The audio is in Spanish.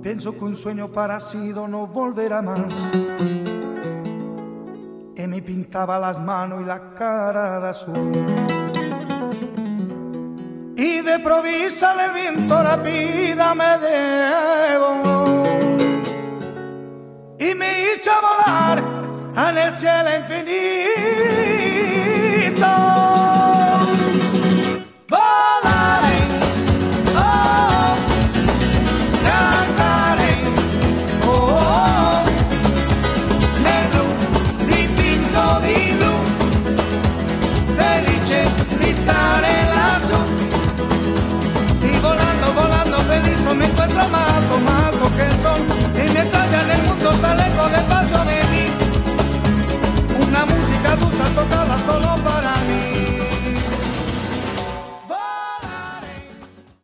Pienso que un sueño parecido no volverá más. Y me pintaba las manos y la cara de azul. Y de provisa el viento rápida me llevó y me hizo volar en el cielo infinito. Volaré, oh, cantaré, oh, negro, dipinto di blu, felice di stare lassù. Y volando, volando feliz me encuentro amado, amado que el sol y mientras ya en el mundo se alejo despacio de mí. Una música dulce tocada sola